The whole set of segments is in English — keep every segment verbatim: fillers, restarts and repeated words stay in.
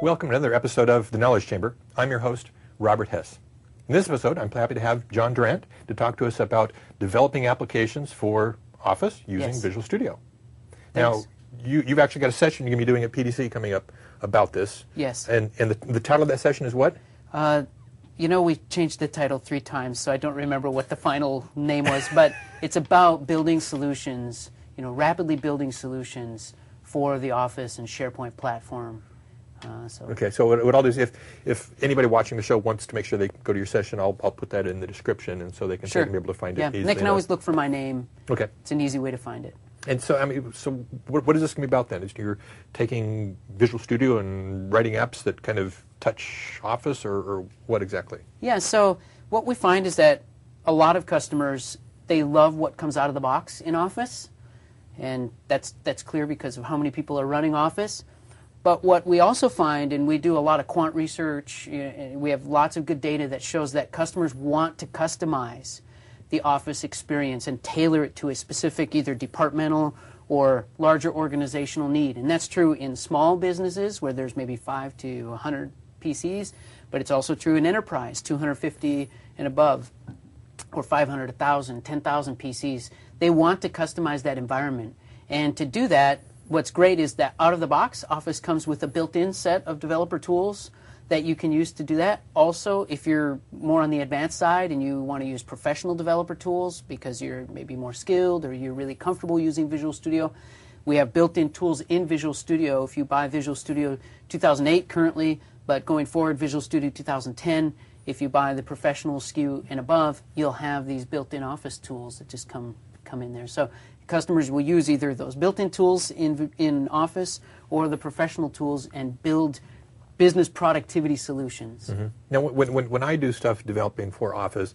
Welcome to another episode of The Knowledge Chamber. I'm your host, Robert Hess. In this episode, I'm happy to have John Durant to talk to us about developing applications for Office using Yes. Visual Studio. Thanks. Now, you, you've actually got a session you're going to be doing at P D C coming up about this. Yes. And, and the, the title of that session is what? Uh, you know, we changed the title three times, so I don't remember what the final name was, but it's about building solutions, you know, rapidly building solutions for the Office and SharePoint platform. Uh, so. Okay, so what, what I'll do is if, if anybody watching the show wants to make sure they go to your session, I'll, I'll put that in the description, and so they can Sure. certainly be able to find yeah. it easily. And they can enough. always look for my name. Okay. It's an easy way to find it. And so, I mean, so what, what is this going to be about then? Is you're taking Visual Studio and writing apps that kind of touch Office, or, or what exactly? Yeah, so what we find is that a lot of customers, they love what comes out of the box in Office, and that's, that's clear because of how many people are running Office. But what we also find, and we do a lot of quant research, and we have lots of good data that shows that customers want to customize the Office experience and tailor it to a specific either departmental or larger organizational need. And that's true in small businesses where there's maybe five to one hundred P Cs, but it's also true in enterprise, two hundred fifty and above, or five hundred, one thousand, ten thousand P Cs. They want to customize that environment. And to do that, what's great is that out of the box, Office comes with a built-in set of developer tools that you can use to do that. Also, if you're more on the advanced side and you want to use professional developer tools because you're maybe more skilled or you're really comfortable using Visual Studio, we have built-in tools in Visual Studio. If you buy Visual Studio two thousand eight currently, but going forward, Visual Studio two thousand ten, if you buy the professional S K U and above, you'll have these built-in Office tools that just come come in there. So customers will use either those built-in tools in in Office or the professional tools and build business productivity solutions. Mm-hmm. Now, when, when, when I do stuff developing for Office,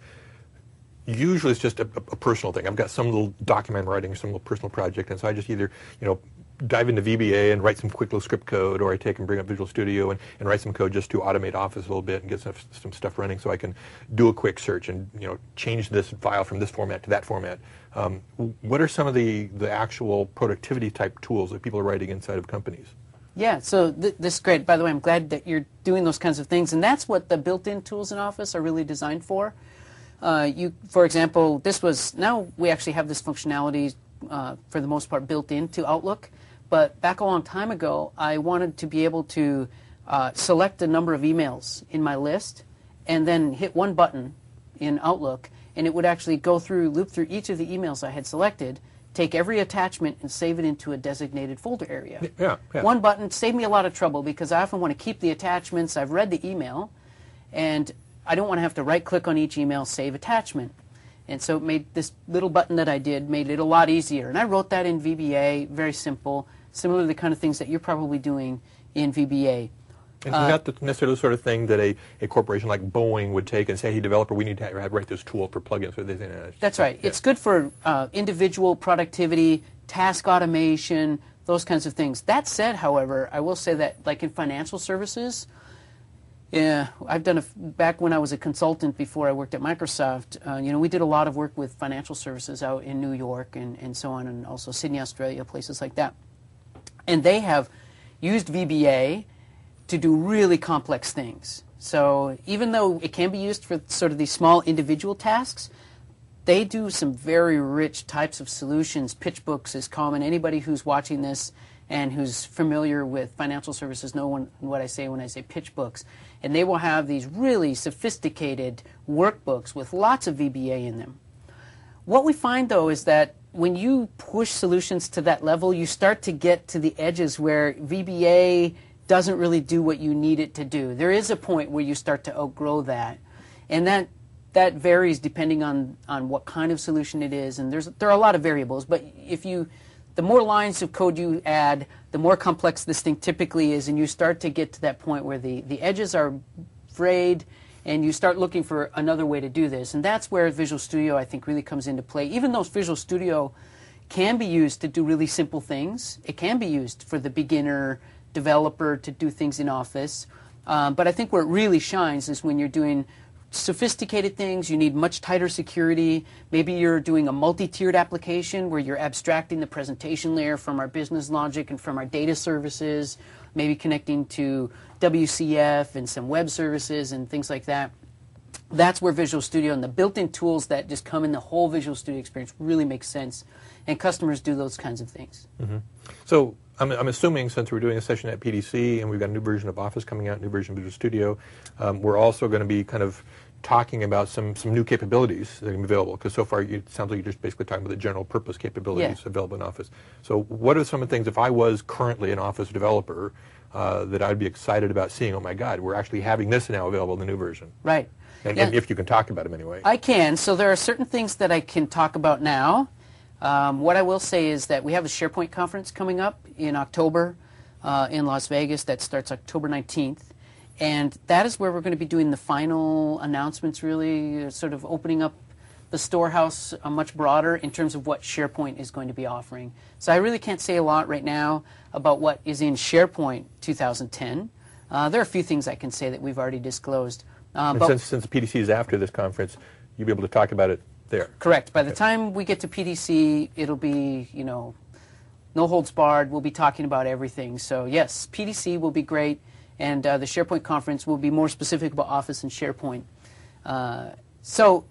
usually it's just a, a personal thing. I've got some little document I'm writing, some little personal project, and so I just either, you know, dive into V B A and write some quick little script code, or I take and bring up Visual Studio and, and write some code just to automate Office a little bit and get some, some stuff running so I can do a quick search and, you know, change this file from this format to that format. Um, what are some of the, the actual productivity type tools that people are writing inside of companies? Yeah, so th this is great. By the way, I'm glad that you're doing those kinds of things, and that's what the built-in tools in Office are really designed for. Uh, you, for example, this was, now we actually have this functionality uh, for the most part built into Outlook, but back a long time ago, I wanted to be able to uh, select a number of emails in my list and then hit one button in Outlook, and it would actually go through, loop through each of the emails I had selected, take every attachment and save it into a designated folder area. Yeah, yeah. One button saved me a lot of trouble because I often want to keep the attachments. I've read the email, and I don't want to have to right-click on each email, save attachment. And so it made this little button that I did, made it a lot easier. And I wrote that in V B A, very simple, similar to the kind of things that you're probably doing in V B A. And Uh, not the, necessarily the sort of thing that a, a corporation like Boeing would take and say, hey, developer, we need to have, write this tool for plugins. So they, uh, That's right. Yeah. It's good for uh, individual productivity, task automation, those kinds of things. That said, however, I will say that, like in financial services, yeah, I've done a, back when I was a consultant before I worked at Microsoft, uh, you know, we did a lot of work with financial services out in New York and, and so on, and also Sydney, Australia, places like that. And they have used V B A to do really complex things. So even though it can be used for sort of these small individual tasks, they do some very rich types of solutions. PitchBooks is common. Anybody who's watching this and who's familiar with financial services know when, what I say when I say PitchBooks. And they will have these really sophisticated workbooks with lots of V B A in them. What we find, though, is that when you push solutions to that level, you start to get to the edges where V B A doesn't really do what you need it to do. There is a point where you start to outgrow that, and that that varies depending on on what kind of solution it is. And there's there are a lot of variables, but if you the more lines of code you add, the more complex this thing typically is, and you start to get to that point where the the edges are frayed, and you start looking for another way to do this. And that's where Visual Studio, I think, really comes into play. Even though Visual Studio can be used to do really simple things, it can be used for the beginner developer to do things in Office. Um, but I think where it really shines is when you're doing sophisticated things, you need much tighter security. Maybe you're doing a multi-tiered application where you're abstracting the presentation layer from our business logic and from our data services, maybe connecting to W C F and some web services and things like that. That's where Visual Studio and the built-in tools that just come in the whole Visual Studio experience really make sense, and customers do those kinds of things. Mm-hmm. So I'm, I'm assuming, since we're doing a session at P D C and we've got a new version of Office coming out, new version of Visual Studio, um, we're also going to be kind of talking about some, some new capabilities that are going to be available, because so far you, it sounds like you're just basically talking about the general purpose capabilities yeah. available in Office. So what are some of the things, if I was currently an Office developer, uh, that I'd be excited about seeing, oh my God, we're actually having this now available in the new version? Right. And, yeah. and if you can talk about them anyway. I can. So there are certain things that I can talk about now. Um, what I will say is that we have a SharePoint conference coming up in October uh, in Las Vegas that starts October nineteenth. And that is where we're going to be doing the final announcements, really, uh, sort of opening up the storehouse uh, much broader in terms of what SharePoint is going to be offering. So I really can't say a lot right now about what is in SharePoint two thousand ten. Uh, there are a few things I can say that we've already disclosed. Uh, and but since, since P D C is after this conference, you'll be able to talk about it there. Correct. By the okay. time we get to P D C, it'll be, you know, no holds barred. We'll be talking about everything. So yes, P D C will be great, and uh, the SharePoint conference will be more specific about Office and SharePoint. Uh, so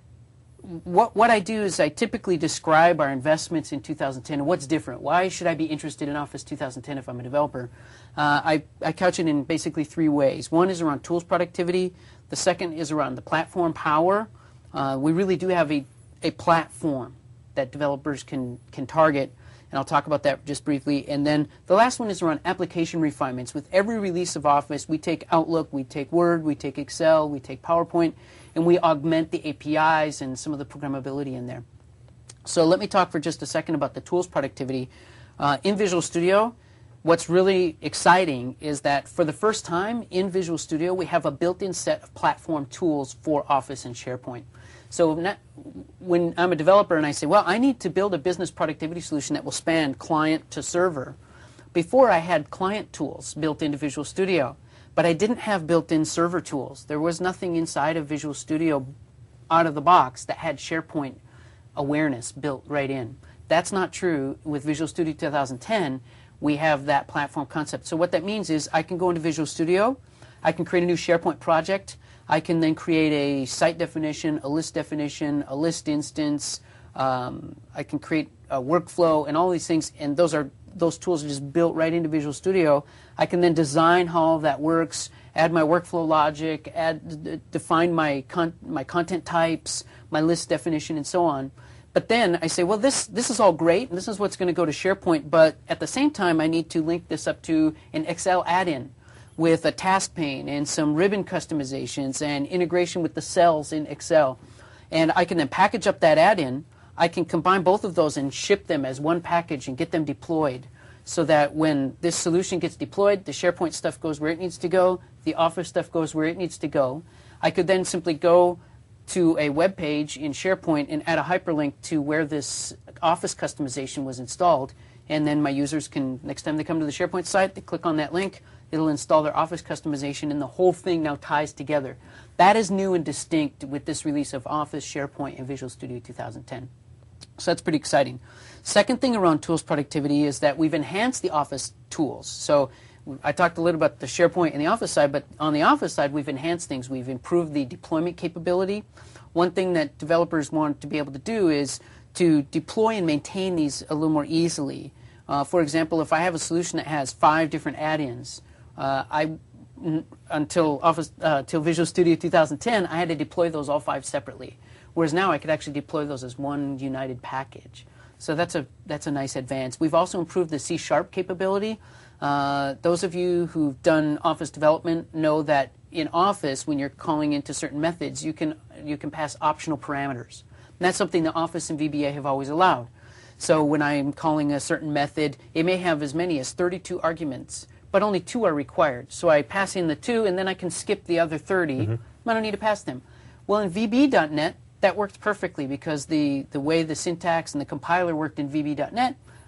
what what I do is I typically describe our investments in two thousand ten and what's different. Why should I be interested in Office two thousand ten if I'm a developer? Uh, I, I couch it in basically three ways. One is around tools productivity. The second is around the platform power. Uh, we really do have a, a platform that developers can, can target, and I'll talk about that just briefly. And then the last one is around application refinements. With every release of Office, we take Outlook, we take Word, we take Excel, we take PowerPoint, and we augment the A P Is and some of the programmability in there. So let me talk for just a second about the tools productivity. Uh, in Visual Studio, what's really exciting is that for the first time in Visual Studio, we have a built-in set of platform tools for Office and SharePoint. So not, when I'm a developer and I say, well, I need to build a business productivity solution that will span client to server, before I had client tools built into Visual Studio, but I didn't have built-in server tools. There was nothing inside of Visual Studio out of the box that had SharePoint awareness built right in. That's not true with Visual Studio two thousand ten. We have that platform concept. So what that means is I can go into Visual Studio, I can create a new SharePoint project, I can then create a site definition, a list definition, a list instance, um, I can create a workflow and all these things, and those are those tools are just built right into Visual Studio. I can then design how all that works, add my workflow logic, add, d define my, con my content types, my list definition, and so on. But then I say, well, this, this is all great, and this is what's going to go to SharePoint, but at the same time, I need to link this up to an Excel add-in with a task pane and some ribbon customizations and integration with the cells in Excel. And I can then package up that add-in. I can combine both of those and ship them as one package and get them deployed so that when this solution gets deployed, the SharePoint stuff goes where it needs to go, the Office stuff goes where it needs to go. I could then simply go to a web page in SharePoint and add a hyperlink to where this Office customization was installed, and then my users can, next time they come to the SharePoint site, they click on that link, it'll install their Office customization, and the whole thing now ties together. That is new and distinct with this release of Office, SharePoint, and Visual Studio two thousand ten. So that's pretty exciting. Second thing around tools productivity is that we've enhanced the Office tools. So I talked a little about the SharePoint and the Office side, but on the Office side, we've enhanced things. We've improved the deployment capability. One thing that developers want to be able to do is to deploy and maintain these a little more easily. Uh, for example, if I have a solution that has five different add-ins, uh, I n until Office, uh, till Visual Studio two thousand ten, I had to deploy those all five separately. Whereas now I could actually deploy those as one united package. So that's a that's a nice advance. We've also improved the C sharp capability. Uh, those of you who've done Office development know that in Office, when you're calling into certain methods, you can you can pass optional parameters. And that's something that Office and V B A have always allowed. So when I'm calling a certain method, it may have as many as thirty-two arguments, but only two are required. So I pass in the two, and then I can skip the other thirty. Mm-hmm. I don't need to pass them. Well, in V B dot net, that worked perfectly because the, the way the syntax and the compiler worked in V B dot net,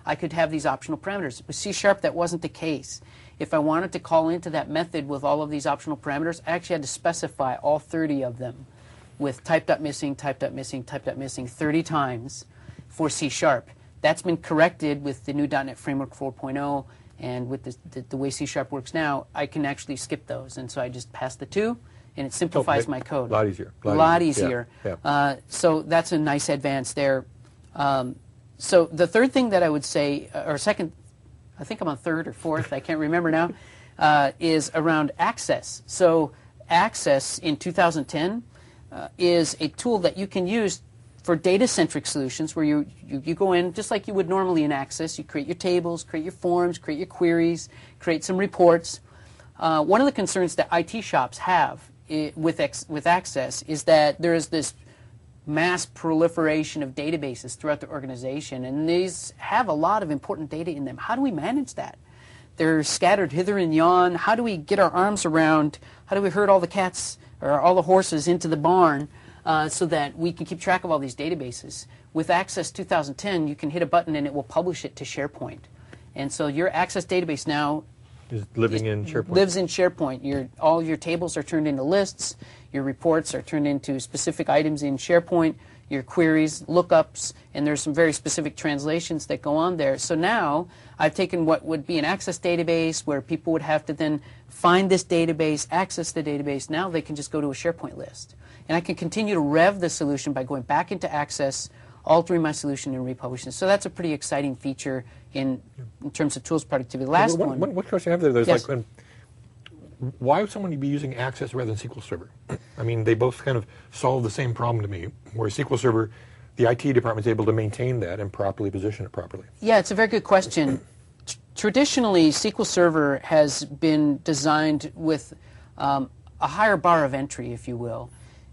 I could have these optional parameters. With C Sharp, that wasn't the case. If I wanted to call into that method with all of these optional parameters, I actually had to specify all thirty of them with type.missing, type.missing, type.missing thirty times for C Sharp. That's been corrected with the new .dot net Framework four point oh, and with the, the, the way C Sharp works now, I can actually skip those. And so I just pass the two, and it simplifies oh, my code. A lot easier. A lot, lot easier. easier. Yeah, yeah. Uh, so that's a nice advance there. Um, so the third thing that I would say, or second, I think I'm on third or fourth, I can't remember now, uh, is around Access. So Access in two thousand ten uh, is a tool that you can use for data-centric solutions where you, you, you go in just like you would normally in Access. You create your tables, create your forms, create your queries, create some reports. Uh, one of the concerns that I T shops have I, with, ex, with Access is that there is this mass proliferation of databases throughout the organization, and these have a lot of important data in them. How do we manage that? They're scattered hither and yon. How do we get our arms around, how do we herd all the cats or all the horses into the barn uh, so that we can keep track of all these databases? With Access two thousand ten, you can hit a button and it will publish it to SharePoint. And so your Access database now is living in SharePoint. Lives in SharePoint. Your, all your tables are turned into lists. Your reports are turned into specific items in SharePoint. Your queries, lookups, and there's some very specific translations that go on there. So now I've taken what would be an Access database where people would have to then find this database, access the database. Now they can just go to a SharePoint list. And I can continue to rev the solution by going back into Access, altering my solution and republishing it. So that's a pretty exciting feature in, in terms of tools productivity. The last one, one. one. What question I have there, there's yes. like, um, why would someone be using Access rather than S Q L Server? I mean, they both kind of solve the same problem to me, where S Q L Server, the I T department is able to maintain that and properly position it properly. Yeah, it's a very good question. T- traditionally, S Q L Server has been designed with um, a higher bar of entry, if you will.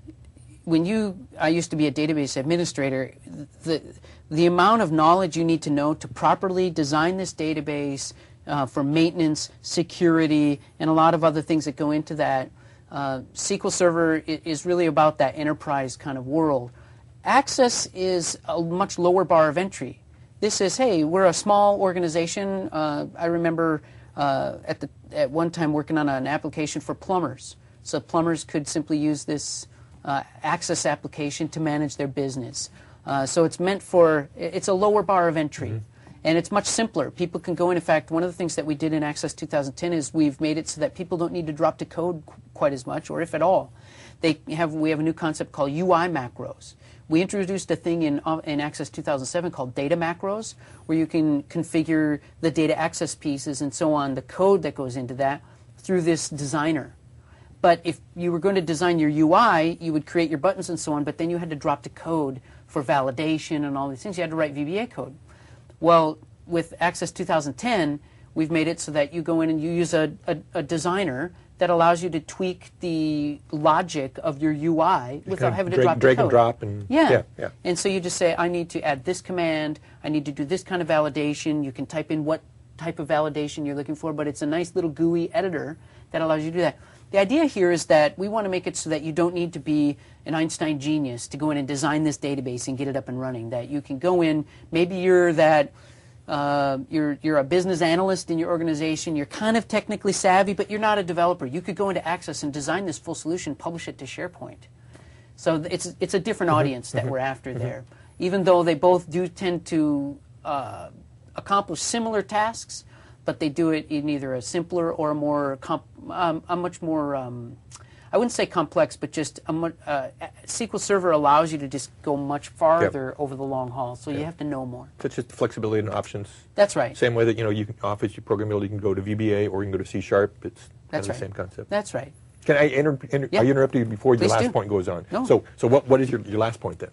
When you, I used to be a database administrator, the, the amount of knowledge you need to know to properly design this database uh, for maintenance, security, and a lot of other things that go into that, uh, S Q L Server is really about that enterprise kind of world. Access is a much lower bar of entry. This is, hey, we're a small organization. Uh, I remember uh, at, the, at one time working on an application for plumbers. So plumbers could simply use this Uh, Access application to manage their business. Uh, so it's meant for, it's a lower bar of entry. Mm-hmm. And it's much simpler. People can go in. In fact, one of the things that we did in Access two thousand ten is we've made it so that people don't need to drop to code qu- quite as much, or if at all. They have, we have a new concept called U I macros. We introduced a thing in, uh, in Access two thousand seven called data macros, where you can configure the data access pieces and so on, the code that goes into that, through this designer. But if you were going to design your U I, you would create your buttons and so on, but then you had to drop the code for validation and all these things. You had to write V B A code. Well, with Access two thousand ten, we've made it so that you go in and you use a, a, a designer that allows you to tweak the logic of your U I without having to drag, drop the drag code. and drop. And, yeah. yeah, yeah. And so you just say, I need to add this command, I need to do this kind of validation. You can type in what type of validation you're looking for, but it's a nice little G U I editor that allows you to do that. The idea here is that we want to make it so that you don't need to be an Einstein genius to go in and design this database and get it up and running. That you can go in, maybe you're that, uh, you're, you're a business analyst in your organization, you're kind of technically savvy, but you're not a developer. You could go into Access and design this full solution, publish it to SharePoint. So it's, it's a different Mm-hmm. audience that Mm-hmm. we're after Mm-hmm. there. Even though they both do tend to uh, accomplish similar tasks, but they do it in either a simpler or a more, comp, um, a much more, um, I wouldn't say complex, but just a much, uh, S Q L Server allows you to just go much farther yep. over the long haul, so yep. you have to know more. So it's just flexibility and options. That's right. Same way that, you know, you can Office, you program build, you can go to V B A or you can go to C Sharp. It's kind That's of right. the same concept. That's right. Can I, inter, inter, yeah. I interrupt you before Please your last do. point goes on? No. So, so what, what is your, your last point then?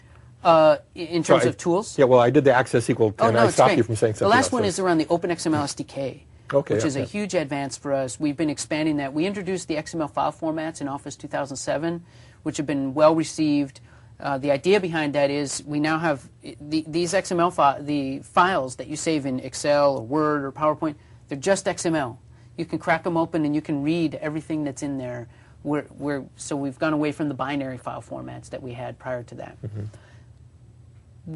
Uh, in terms so I, of tools? Yeah, well, I did the Access S Q L, oh, and no, I it's stopped great. you from saying something The last else, one so. is around the OpenXML S D K. Okay, which yeah, is a yeah. huge advance for us. We've been expanding that. We introduced the X M L file formats in Office two thousand seven, which have been well received. Uh, the idea behind that is we now have the, these X M L fi the files that you save in Excel or Word or PowerPoint. They're just X M L. You can crack them open and you can read everything that's in there. We're, we're, so we've gone away from the binary file formats that we had prior to that. Mm-hmm. What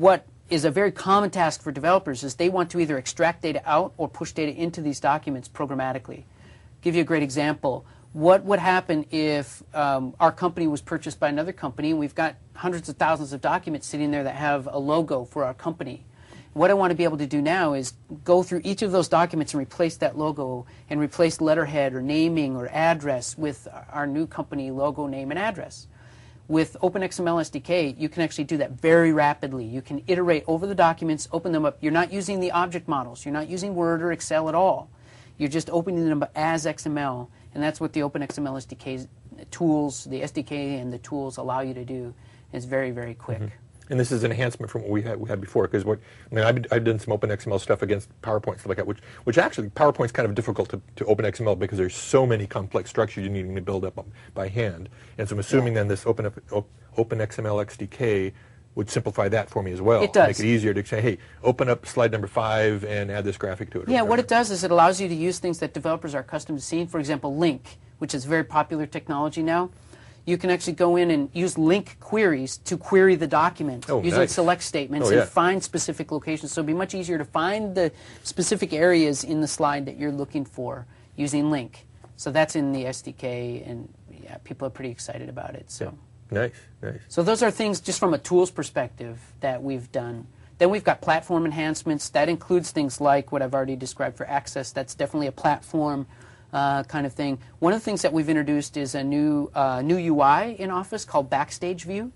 is a very common task for developers is they want to either extract data out or push data into these documents programmatically. Give you a great example. What would happen if um, our company was purchased by another company and we've got hundreds of thousands of documents sitting there that have a logo for our company? What I want to be able to do now is go through each of those documents and replace that logo and replace letterhead or naming or address with our new company logo, name, and address. With OpenXML S D K, you can actually do that very rapidly. You can iterate over the documents, open them up. You're not using the object models. You're not using Word or Excel at all. You're just opening them up as X M L, and that's what the OpenXML S D K tools, the S D K and the tools allow you to do. It's very, very quick. Mm-hmm. And this is an enhancement from what we had, we had before, because what I mean, I've, I've done some OpenXML stuff against PowerPoint stuff like that, which which actually PowerPoint's kind of difficult to, to OpenXML because there's so many complex structures you need to build up by hand. And so I'm assuming yeah. then this Open OpenXML X D K would simplify that for me as well. It does. Make it easier to say, hey, open up slide number five and add this graphic to it. Yeah, what it does is it allows you to use things that developers are accustomed to seeing. For example, LINQ, which is very popular technology now. You can actually go in and use LINQ queries to query the document oh, using nice. select statements oh, yeah. and find specific locations. So it'll be much easier to find the specific areas in the slide that you're looking for using LINQ. So that's in the S D K, and yeah, people are pretty excited about it. So yeah. Nice, nice. So those are things just from a tools perspective that we've done. Then we've got platform enhancements. That includes things like what I've already described for Access. That's definitely a platform Uh, kind of thing. One of the things that we've introduced is a new uh, new U I in Office called Backstage View.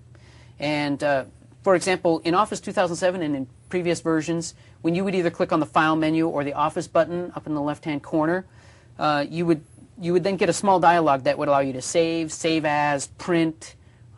And uh, for example, in Office two thousand seven and in previous versions, when you would either click on the File menu or the Office button up in the left-hand corner, uh, you would you would then get a small dialog that would allow you to save, save as, print,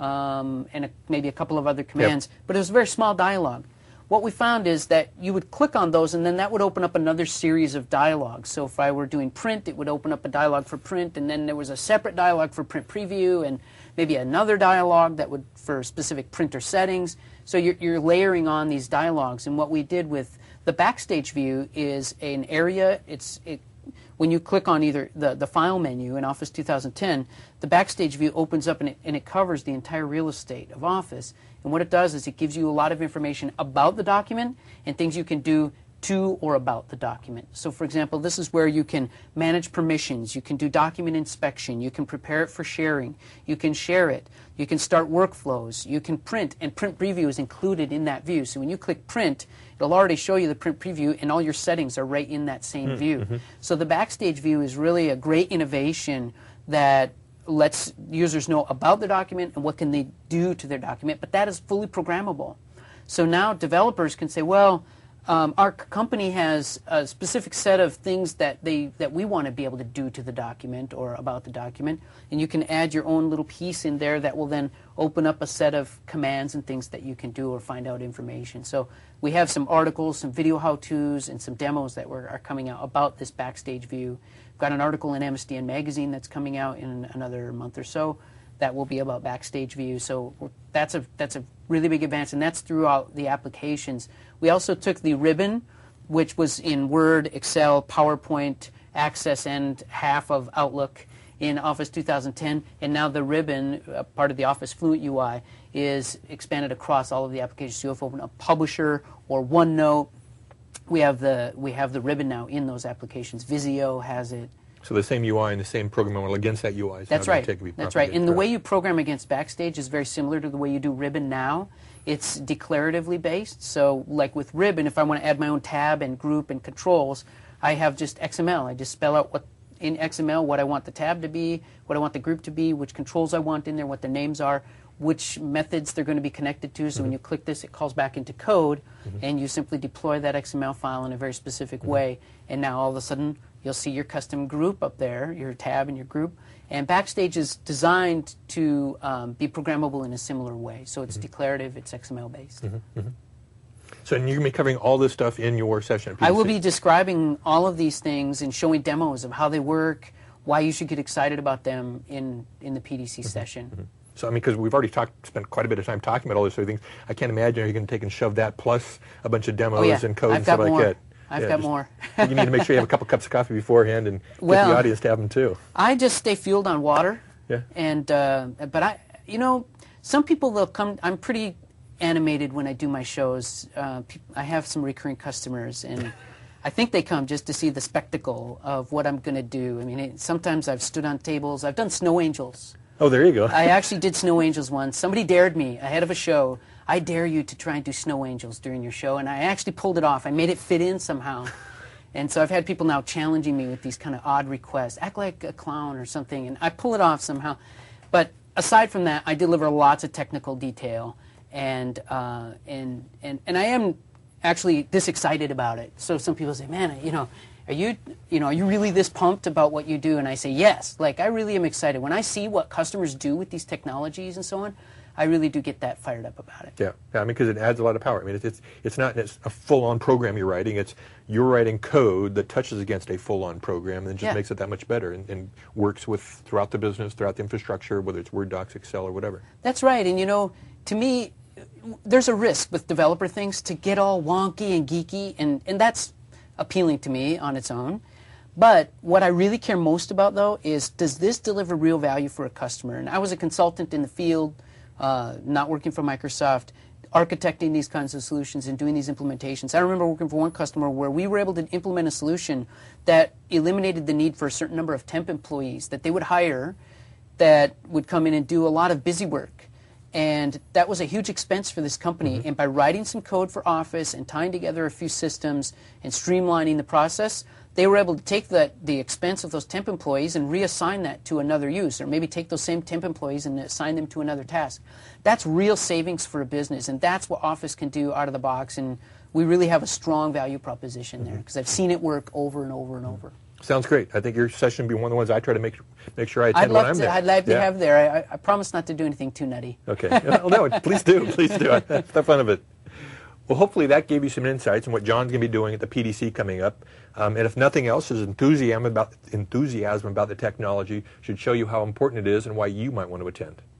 um, and a, maybe a couple of other commands. Yep. But it was a very small dialog. What we found is that you would click on those and then that would open up another series of dialogues. So if I were doing print, it would open up a dialog for print, and then there was a separate dialog for print preview and maybe another dialog that would for specific printer settings. So you're, you're layering on these dialogues. And what we did with the Backstage View is an area, it's it, when you click on either the, the File menu in Office two thousand ten, the Backstage View opens up and it, and it covers the entire real estate of Office. And what it does is it gives you a lot of information about the document and things you can do to or about the document. So for example, this is where you can manage permissions, you can do document inspection, you can prepare it for sharing, you can share it, you can start workflows, you can print, and print preview is included in that view. So when you click print, it'll already show you the print preview and all your settings are right in that same mm-hmm. view. So the Backstage View is really a great innovation that lets users know about the document and what can they do to their document, but that is fully programmable. So now developers can say, well, um, our company has a specific set of things that they that we want to be able to do to the document or about the document, and you can add your own little piece in there that will then open up a set of commands and things that you can do or find out information. So we have some articles, some video how-tos, and some demos that were, are coming out about this Backstage View. Got an article in M S D N Magazine that's coming out in another month or so that will be about Backstage View. So that's a that's a really big advance, and that's throughout the applications. We also took the ribbon, which was in Word, Excel, PowerPoint, Access, and half of Outlook in Office two thousand ten, and now the ribbon, uh, part of the Office Fluent U I, is expanded across all of the applications. So if you open up Publisher or OneNote, we have the we have the ribbon now in those applications. Visio has it. So the same U I and the same programming against that U I. That's right. That's right. And the way you program against Backstage is very similar to the way you do Ribbon now. It's declaratively based. So like with Ribbon, if I want to add my own tab and group and controls, I have just X M L. I just spell out what in X M L what I want the tab to be, what I want the group to be, which controls I want in there, what the names are, which methods they're going to be connected to. So mm-hmm. when you click this, it calls back into code, mm-hmm. and you simply deploy that X M L file in a very specific mm-hmm. way. And now all of a sudden, you'll see your custom group up there, your tab and your group. And Backstage is designed to um, be programmable in a similar way. So it's mm-hmm. declarative, it's X M L based. Mm-hmm. Mm-hmm. So and you're going to be covering all this stuff in your session at P D C? I will be describing all of these things and showing demos of how they work, why you should get excited about them in, in the P D C mm-hmm. session. Mm-hmm. So I mean, because we've already talked, spent quite a bit of time talking about all those sort of things, I can't imagine you're going to take and shove that plus a bunch of demos oh, yeah. and code I've and stuff got more. like that. I've yeah, got just, more. You need to make sure you have a couple cups of coffee beforehand and well, get the audience to have them too. I just stay fueled on water. Yeah. And uh, but I, you know, some people they'll come. I'm pretty animated when I do my shows. Uh, I have some recurring customers, and I think they come just to see the spectacle of what I'm going to do. I mean, it, sometimes I've stood on tables. I've done snow angels. Oh, there you go. I actually did snow angels once. Somebody dared me ahead of a show. I dare you to try and do snow angels during your show, and I actually pulled it off. I made it fit in somehow. And so I've had people now challenging me with these kind of odd requests. Act like a clown or something, and I pull it off somehow. But aside from that, I deliver lots of technical detail, and uh, and and and I am actually this excited about it. So some people say, "Man, you know, are you you know are you really this pumped about what you do?" And I say, "Yes. Like I really am excited when I see what customers do with these technologies and so on. I really do get that fired up about it." Yeah, yeah. I mean, because it adds a lot of power. I mean, it's it's, it's not it's a full-on program you're writing. It's you're writing code that touches against a full-on program and just Yeah. makes it that much better and, and works with throughout the business, throughout the infrastructure, whether it's Word docs, Excel, or whatever. That's right. And you know, to me, there's a risk with developer things to get all wonky and geeky, and, and that's appealing to me on its own. But what I really care most about, though, is does this deliver real value for a customer? And I was a consultant in the field, uh, not working for Microsoft, architecting these kinds of solutions and doing these implementations. I remember working for one customer where we were able to implement a solution that eliminated the need for a certain number of temp employees that they would hire that would come in and do a lot of busy work. And that was a huge expense for this company. Mm-hmm. And by writing some code for Office and tying together a few systems and streamlining the process, they were able to take the, the expense of those temp employees and reassign that to another use, or maybe take those same temp employees and assign them to another task. That's real savings for a business, and that's what Office can do out of the box, and we really have a strong value proposition mm-hmm. there, because I've seen it work over and over and over. Sounds great. I think your session would be one of the ones I try to make make sure I attend I'd love when I'm to, there. I'd love to yeah. have there. I, I promise not to do anything too nutty. Okay. Well, no, please do. Please do. That's the fun of it. Well, hopefully that gave you some insights on what John's going to be doing at the P D C coming up. Um, and if nothing else, his enthusiasm about, enthusiasm about the technology should show you how important it is and why you might want to attend.